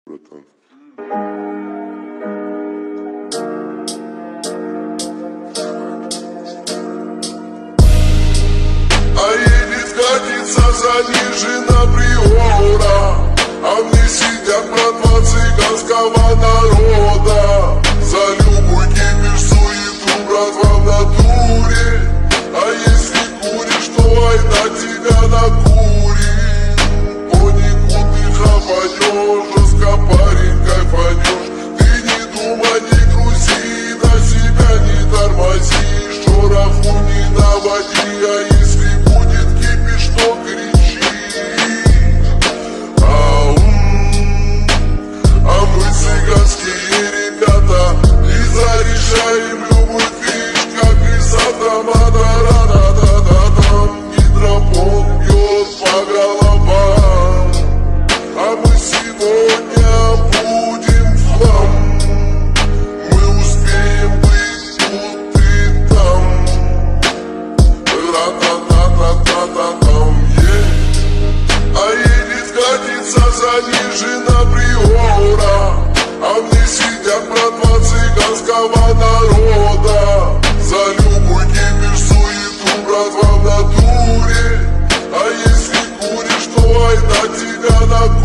братан. А едет катится занижена приора, а в ней сидят братва цыганского народа. За любой кипиш, суету, братва, в натуре. А если куришь, то ай на тебя накурим. По нику ты хапанешь, жестко парень кайфанешь. Ты не думай, не грузи, на себя не тормози. Шороху не наводи, а если будет кипиш, то кричи. А мы цыганские ребята и заряжаем любой движ, как из автомата. Ра-да-да-да-да-дам. Гидропон бьет по головам, а мы сегодня будем в хлам. Мы успеем быть тут и там. Ра-та-та-та-та-та-там. А едет катится занижена приора, а в ней сидят братва цыганского народа. За любой кипиш, суету, братва, в натуре. А если куришь, то ай на тебя накурим.